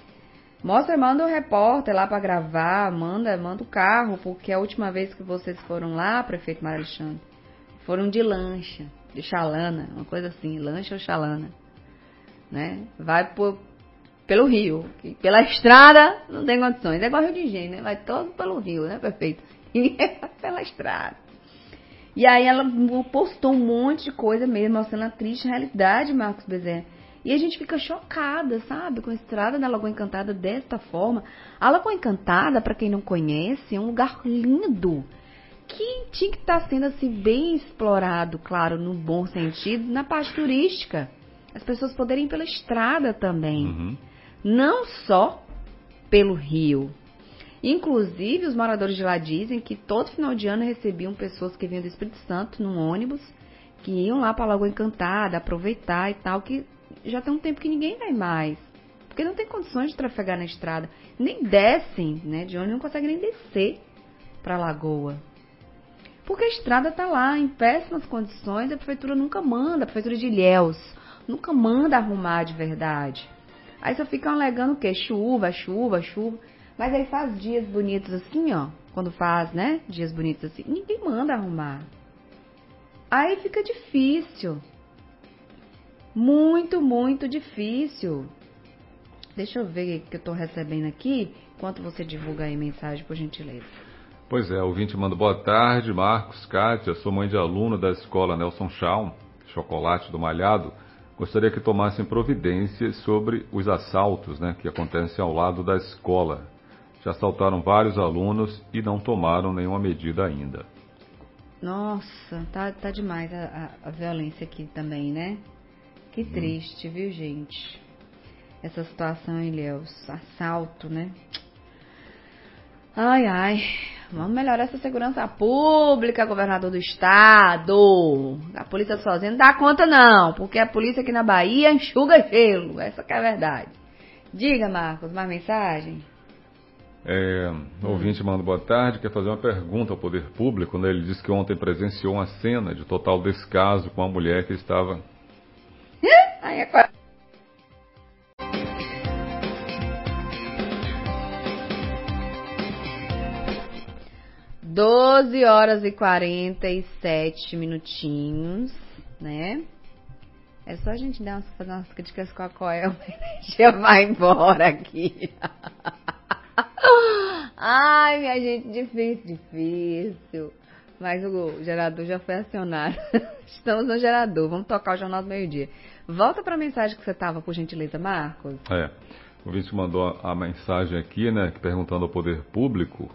Speaker 2: Manda o repórter lá para gravar, manda o carro, porque a última vez que vocês foram lá, prefeito Mário Alexandre, foram de lancha, de chalana, uma coisa assim, lancha ou chalana, né? Vai pelo rio, pela estrada não tem condições, é igual Rio de Janeiro, né? Vai todo pelo rio, né, prefeito? E pela estrada. E aí ela postou um monte de coisa mesmo, mostrando a triste realidade, Marcos Bezerra. E a gente fica chocada, sabe, com a estrada da Lagoa Encantada desta forma. A Lagoa Encantada, para quem não conhece, é um lugar lindo, que tinha que estar sendo assim bem explorado, claro, no bom sentido, na parte turística. As pessoas poderem ir pela estrada também, não só pelo rio. Inclusive, os moradores de lá dizem que todo final de ano recebiam pessoas que vinham do Espírito Santo num ônibus, que iam lá para a Lagoa Encantada, aproveitar e tal, que já tem um tempo que ninguém vai mais, porque não tem condições de trafegar na estrada, nem descem, né, de ônibus, não conseguem nem descer para a lagoa, porque a estrada está lá em péssimas condições. A prefeitura nunca manda, a prefeitura de Ilhéus nunca manda arrumar de verdade. Aí só ficam alegando o quê? Chuva. Mas aí faz dias bonitos assim, ó, quando faz, né, dias bonitos assim, ninguém manda arrumar. Aí fica difícil. Muito, muito difícil. Deixa eu ver o que eu tô recebendo aqui, enquanto você divulga aí mensagem, por gentileza.
Speaker 3: Pois é, o ouvinte manda: boa tarde, Marcos, Kátia, sou mãe de aluno da escola Nelson Chaum, Chocolate do Malhado. Gostaria que tomassem providências sobre os assaltos, né, que acontecem ao lado da escola. Já assaltaram vários alunos e não tomaram nenhuma medida ainda.
Speaker 2: Nossa, tá demais a violência aqui também, né? Que triste, viu, gente? Essa situação em Ilhéus, assalto, né? Ai, vamos melhorar essa segurança pública, governador do estado. A polícia sozinha não dá conta não, porque a polícia aqui na Bahia enxuga gelo, essa que é a verdade. Diga, Marcos, mais mensagem?
Speaker 3: O ouvinte manda boa tarde, quer fazer uma pergunta ao poder público, né? Ele disse que ontem presenciou uma cena de total descaso com a mulher que estava...
Speaker 2: Aí agora... 12h47, né? É só a gente fazer umas críticas com a Coel, a energia vai embora aqui. Ai, minha gente, difícil. Mas o gerador já foi acionado. Estamos no gerador, vamos tocar o Jornal do Meio-Dia. Volta para a mensagem que você estava, por gentileza, Marcos.
Speaker 3: O ouvinte mandou a mensagem aqui, né, perguntando ao poder público.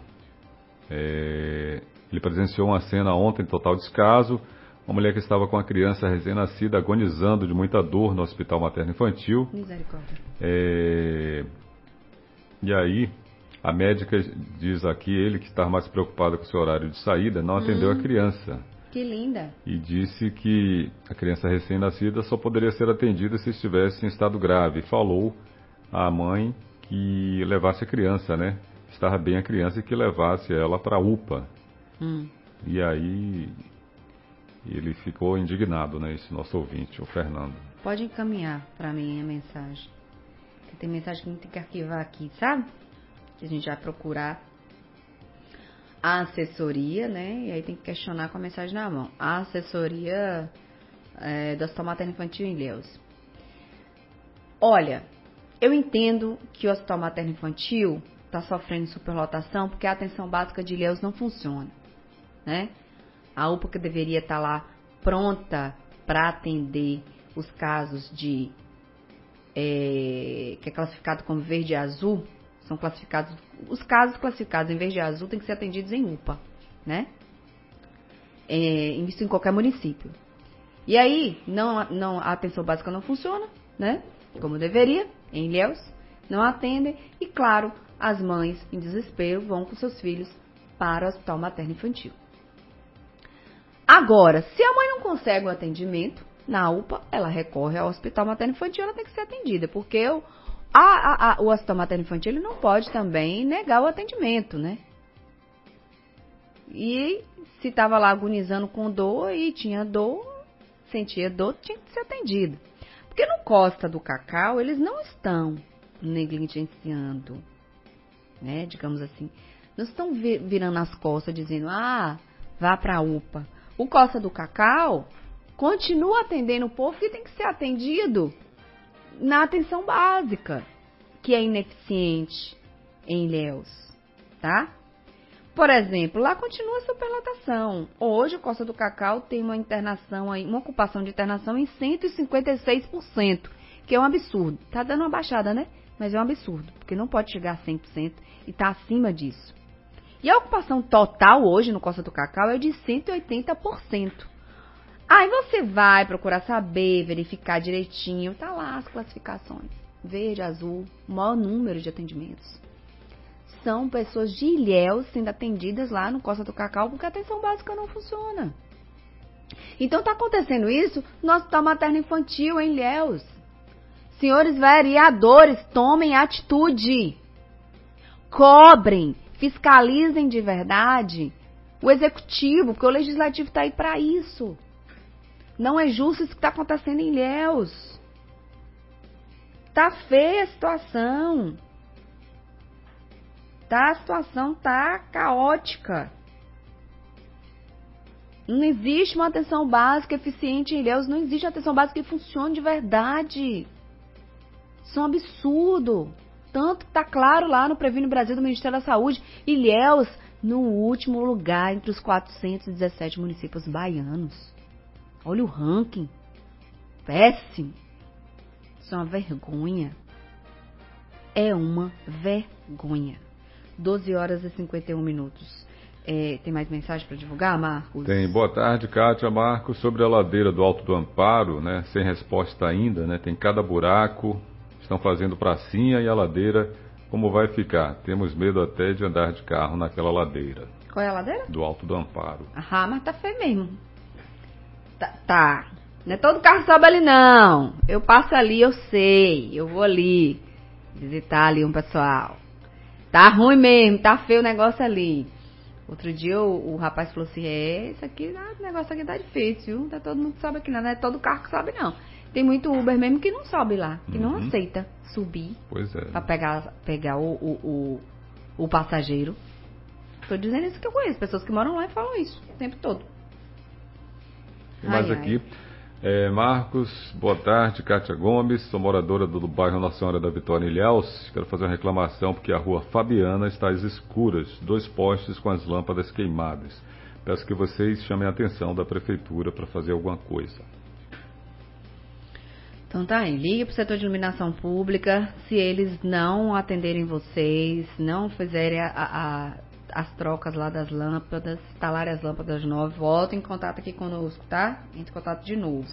Speaker 3: Ele presenciou uma cena ontem, total descaso. Uma mulher que estava com a criança recém-nascida agonizando de muita dor no hospital materno-infantil.
Speaker 2: Misericórdia.
Speaker 3: E aí, a médica diz aqui, ele que estava mais preocupado com o seu horário de saída, não atendeu a criança.
Speaker 2: Que linda.
Speaker 3: E disse que a criança recém-nascida só poderia ser atendida se estivesse em estado grave. Falou à mãe que levasse a criança, né? Estava bem a criança e que levasse ela para a UPA. E aí ele ficou indignado, né? Esse nosso ouvinte, o Fernando.
Speaker 2: Pode encaminhar para mim a mensagem. Porque tem mensagem que a gente tem que arquivar aqui, sabe? Que a gente vai procurar a assessoria, né? E aí tem que questionar com a mensagem na mão. A assessoria do Hospital Materno-Infantil em Ilhéus. Olha, eu entendo que o Hospital Materno-Infantil está sofrendo superlotação porque a atenção básica de Ilhéus não funciona, né? A UPA que deveria estar lá pronta para atender os casos que é classificado como verde e azul, são classificados, os casos classificados em verde e azul têm que ser atendidos em UPA, né? Isso em qualquer município. E aí, a atenção básica não funciona, né? Como deveria, em Ilhéus, não atendem e, claro, as mães, em desespero, vão com seus filhos para o Hospital Materno-Infantil. Agora, se a mãe não consegue o atendimento na UPA, ela recorre ao Hospital Materno-Infantil, ela tem que ser atendida, porque o Hospital Materno-Infantil ele não pode também negar o atendimento, né? E se estava lá agonizando com dor e tinha dor, sentia dor, tinha que ser atendido. Porque no Costa do Cacau, eles não estão negligenciando, né? Digamos assim, não estão virando as costas dizendo, vá para a UPA. O Costa do Cacau continua atendendo o povo que tem que ser atendido na atenção básica, que é ineficiente em Ilhéus, tá? Por exemplo, lá continua a superlotação. Hoje o Costa do Cacau tem uma internação aí, uma ocupação de internação em 156%, que é um absurdo. Tá dando uma baixada, né? Mas é um absurdo, porque não pode chegar a 100% e tá acima disso. E a ocupação total hoje no Costa do Cacau é de 180%. Aí você vai procurar saber, verificar direitinho, tá lá as classificações. Verde, azul, o maior número de atendimentos. São pessoas de Ilhéus sendo atendidas lá no Costa do Cacau porque a atenção básica não funciona. Então tá acontecendo isso no Hospital Materno-Infantil em Ilhéus. Senhores vereadores, tomem atitude. Cobrem, fiscalizem de verdade o executivo, porque o legislativo está aí para isso. Não é justo isso que está acontecendo em Ilhéus. Tá feia a situação. A situação tá caótica. Não existe uma atenção básica eficiente em Ilhéus, não existe uma atenção básica que funcione de verdade. Isso é um absurdo. Tanto que tá claro lá no Previne Brasil do Ministério da Saúde, Ilhéus no último lugar entre os 417 municípios baianos. Olha o ranking. Péssimo. Isso é uma vergonha. É uma vergonha. 12h51. Tem mais mensagem para divulgar, Marcos?
Speaker 3: Tem. Boa tarde, Kátia, Marcos. Sobre a ladeira do Alto do Amparo, né? Sem resposta ainda, né? Tem cada buraco. Estão fazendo pracinha e a ladeira, como vai ficar? Temos medo até de andar de carro naquela ladeira.
Speaker 2: Qual é a ladeira?
Speaker 3: Do Alto do Amparo.
Speaker 2: Mas tá feio mesmo. Tá. Não é todo carro sobe ali, não. Eu passo ali, eu sei. Eu vou ali visitar ali um pessoal. Tá ruim mesmo, tá feio o negócio ali. Outro dia o rapaz falou assim, isso aqui, o negócio aqui tá difícil, viu? Tá todo mundo que sobe aqui, não é todo carro que sobe, não. Tem muito Uber mesmo que não sobe lá, que não aceita subir pra pegar o passageiro. Tô dizendo isso que eu conheço, pessoas que moram lá e falam isso o tempo todo.
Speaker 3: Tem mais aqui. Marcos, boa tarde, Kátia Gomes, sou moradora do bairro Nossa Senhora da Vitória em Ilhéus. Quero fazer uma reclamação porque a rua Fabiana está às escuras, 2 postes com as lâmpadas queimadas. Peço que vocês chamem a atenção da prefeitura para fazer alguma coisa.
Speaker 2: Então tá aí, ligue para o setor de iluminação pública, se eles não atenderem vocês, não fizerem as trocas lá das lâmpadas, instalarem as lâmpadas novas, voltem em contato aqui conosco, tá? Entre em contato de novo.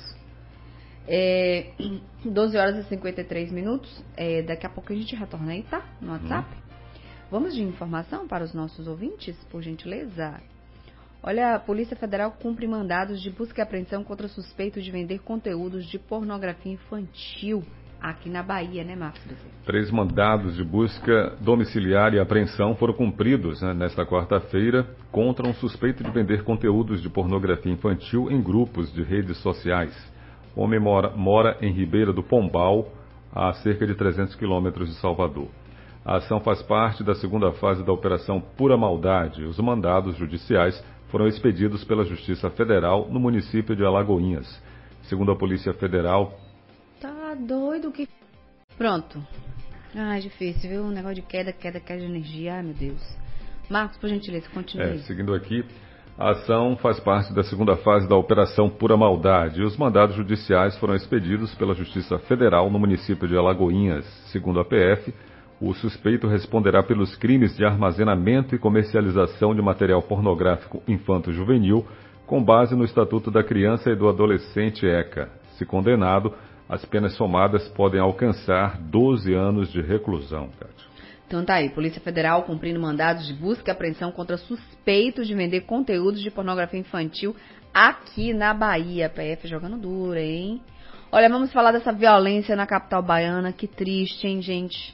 Speaker 2: 12 horas e 53 minutos, daqui a pouco a gente retorna aí, tá? No WhatsApp. Vamos de informação para os nossos ouvintes, por gentileza? Olha, a Polícia Federal cumpre mandados de busca e apreensão contra suspeitos de vender conteúdos de pornografia infantil aqui na Bahia, né, Marcos?
Speaker 3: 3 mandados de busca domiciliar e apreensão foram cumpridos nesta quarta-feira contra um suspeito de vender conteúdos de pornografia infantil em grupos de redes sociais. O homem mora em Ribeira do Pombal, a cerca de 300 quilômetros de Salvador. A ação faz parte da segunda fase da Operação Pura Maldade. Os mandados judiciais foram expedidos pela Justiça Federal no município de Alagoinhas. Segundo a Polícia Federal...
Speaker 2: Tá doido que... Pronto. Difícil, viu? Um negócio de queda de energia. Ai, meu Deus. Marcos, por gentileza, continue aí.
Speaker 3: Seguindo aqui, a ação faz parte da segunda fase da Operação Pura Maldade. Os mandados judiciais foram expedidos pela Justiça Federal no município de Alagoinhas. Segundo a PF, o suspeito responderá pelos crimes de armazenamento e comercialização de material pornográfico infanto-juvenil, com base no Estatuto da Criança e do Adolescente ECA. Se condenado, as penas somadas podem alcançar 12 anos de reclusão, Kátia.
Speaker 2: Então tá aí, Polícia Federal cumprindo mandados de busca e apreensão contra suspeitos de vender conteúdos de pornografia infantil aqui na Bahia. PF jogando duro, hein? Olha, vamos falar dessa violência na capital baiana. Que triste, hein, gente?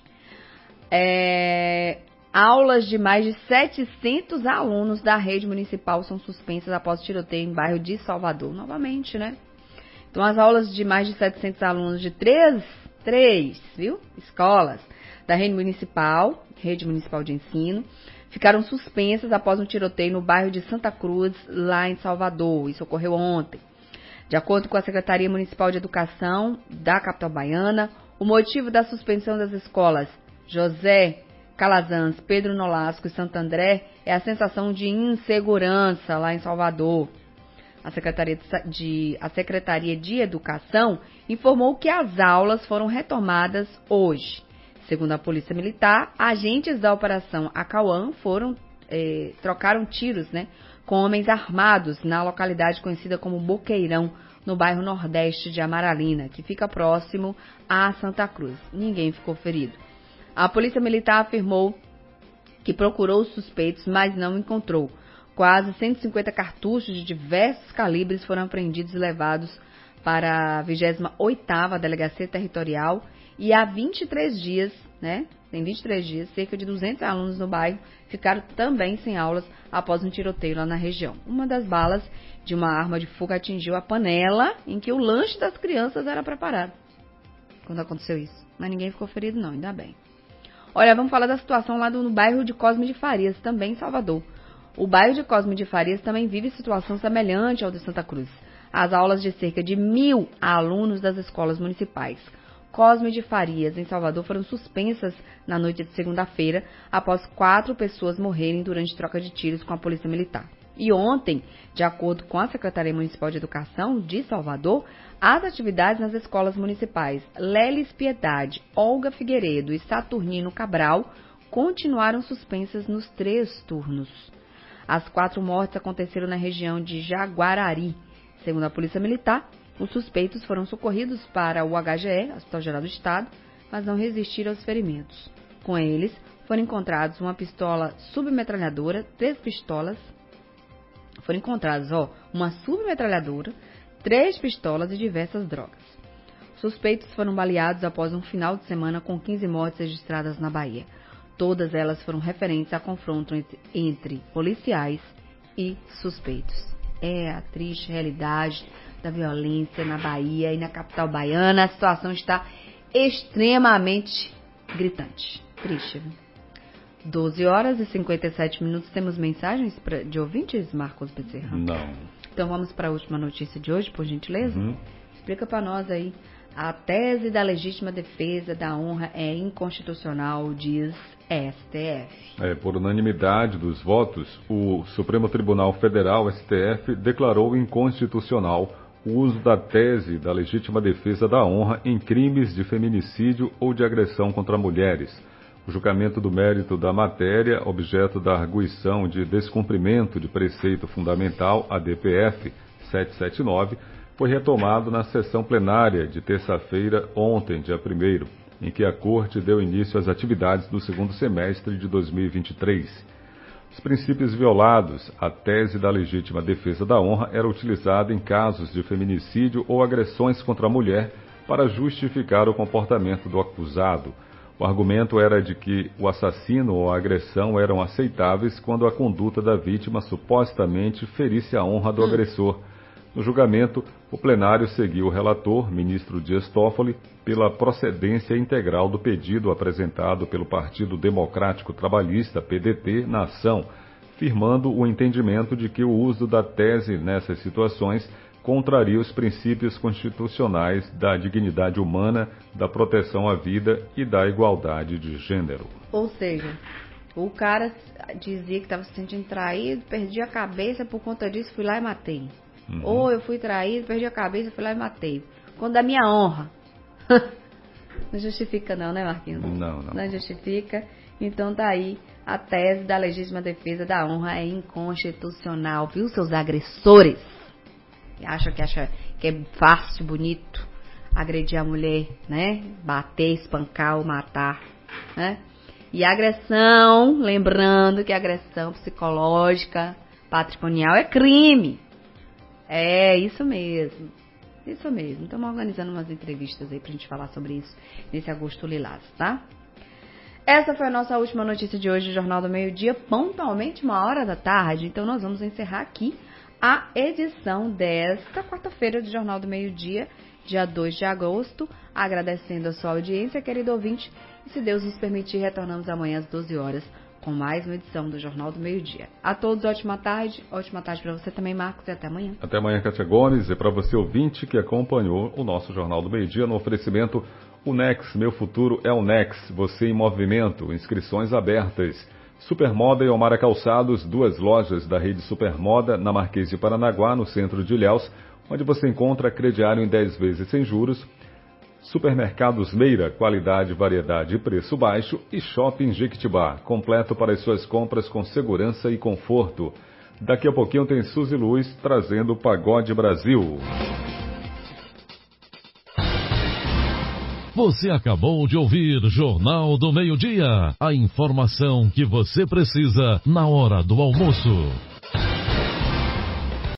Speaker 2: Aulas de mais de 700 alunos da rede municipal são suspensas após tiroteio em bairro de Salvador. Novamente, né? Então, as aulas de mais de 700 alunos de três escolas da rede municipal de ensino, ficaram suspensas após um tiroteio no bairro de Santa Cruz, lá em Salvador. Isso ocorreu ontem. De acordo com a Secretaria Municipal de Educação da capital baiana, o motivo da suspensão das escolas José Calazans, Pedro Nolasco e Santo André é a sensação de insegurança lá em Salvador. A Secretaria de Educação informou que as aulas foram retomadas hoje. Segundo a Polícia Militar, agentes da Operação Acauã trocaram tiros, com homens armados na localidade conhecida como Boqueirão, no bairro Nordeste de Amaralina, que fica próximo a Santa Cruz. Ninguém ficou ferido. A Polícia Militar afirmou que procurou os suspeitos, mas não encontrou. Quase 150 cartuchos de diversos calibres foram apreendidos e levados para a 28ª Delegacia Territorial e há 23 dias, tem 23 dias, cerca de 200 alunos no bairro ficaram também sem aulas após um tiroteio lá na região. Uma das balas de uma arma de fogo atingiu a panela em que o lanche das crianças era preparado quando aconteceu isso. Mas ninguém ficou ferido não, ainda bem. Olha, vamos falar da situação lá no bairro de Cosme de Farias, também em Salvador. O bairro de Cosme de Farias também vive situação semelhante ao de Santa Cruz. As aulas de cerca de 1.000 alunos das escolas municipais Cosme de Farias, em Salvador, foram suspensas na noite de segunda-feira, após 4 pessoas morrerem durante troca de tiros com a Polícia Militar. E ontem, de acordo com a Secretaria Municipal de Educação de Salvador, as atividades nas escolas municipais Lelis Piedade, Olga Figueiredo e Saturnino Cabral continuaram suspensas nos 3 turnos. As 4 mortes aconteceram na região de Jaguarari. Segundo a Polícia Militar, os suspeitos foram socorridos para o HGE, Hospital Geral do Estado, mas não resistiram aos ferimentos. Com eles, foram encontrados uma pistola submetralhadora, 3 pistolas. Foram encontrados, uma submetralhadora, 3 pistolas e diversas drogas. Os suspeitos foram baleados após um final de semana com 15 mortes registradas na Bahia. Todas elas foram referentes a confronto entre policiais e suspeitos. É a triste realidade da violência na Bahia e na capital baiana. A situação está extremamente gritante. Triste, viu? 12 horas e 57 minutos. Temos mensagens de ouvintes, Marcos Bezerra?
Speaker 3: Não.
Speaker 2: Então vamos para a última notícia de hoje, por gentileza? Explica para nós aí. A tese da legítima defesa da honra é inconstitucional, diz STF.
Speaker 3: Por unanimidade dos votos, o Supremo Tribunal Federal, STF, declarou inconstitucional o uso da tese da legítima defesa da honra em crimes de feminicídio ou de agressão contra mulheres. O julgamento do mérito da matéria, objeto da arguição de descumprimento de preceito fundamental, ADPF 779, foi retomado na sessão plenária de terça-feira, ontem, dia 1º, em que a Corte deu início às atividades do segundo semestre de 2023. Os princípios violados, a tese da legítima defesa da honra era utilizada em casos de feminicídio ou agressões contra a mulher para justificar o comportamento do acusado. O argumento era de que o assassino ou a agressão eram aceitáveis quando a conduta da vítima supostamente ferisse a honra do agressor. No julgamento, o plenário seguiu o relator, ministro Dias Toffoli, pela procedência integral do pedido apresentado pelo Partido Democrático Trabalhista, PDT, na ação, firmando o entendimento de que o uso da tese nessas situações contraria os princípios constitucionais da dignidade humana, da proteção à vida e da igualdade de gênero.
Speaker 2: Ou seja, o cara dizia que estava se sentindo traído, perdi a cabeça, por conta disso fui lá e matei. Ou eu fui traído, perdi a cabeça, fui lá e matei. Quando da minha honra. Não justifica não, né, Marquinhos?
Speaker 3: Não.
Speaker 2: Não justifica. Então tá aí, a tese da legítima defesa da honra é inconstitucional, viu, seus agressores? Acha que é fácil, bonito agredir a mulher, né? Bater, espancar ou matar, né? E agressão, lembrando que agressão psicológica, patrimonial é crime. É, isso mesmo. Isso mesmo. Estamos organizando umas entrevistas aí pra gente falar sobre isso nesse agosto lilás, tá? Essa foi a nossa última notícia de hoje, Jornal do Meio-Dia, pontualmente 13h. Então nós vamos encerrar aqui a edição desta quarta-feira do Jornal do Meio-Dia, dia 2 de agosto, agradecendo a sua audiência, querido ouvinte, e se Deus nos permitir, retornamos amanhã às 12 horas com mais uma edição do Jornal do Meio-Dia. A todos, ótima tarde para você também, Marcos, e até amanhã.
Speaker 3: Até amanhã, Cátia Gomes, e para você ouvinte que acompanhou o nosso Jornal do Meio-Dia no oferecimento Unex, meu futuro é Unex, você em movimento, inscrições abertas. Supermoda e Omara Calçados, 2 lojas da rede Supermoda na Marquês de Paranaguá, no centro de Ilhéus, onde você encontra crediário em 10 vezes sem juros. Supermercados Meira, qualidade, variedade e preço baixo. E Shopping Jequitibá, completo para as suas compras com segurança e conforto. Daqui a pouquinho tem Suzy Luz trazendo o Pagode Brasil.
Speaker 1: Você acabou de ouvir Jornal do Meio-Dia. A informação que você precisa na hora do almoço.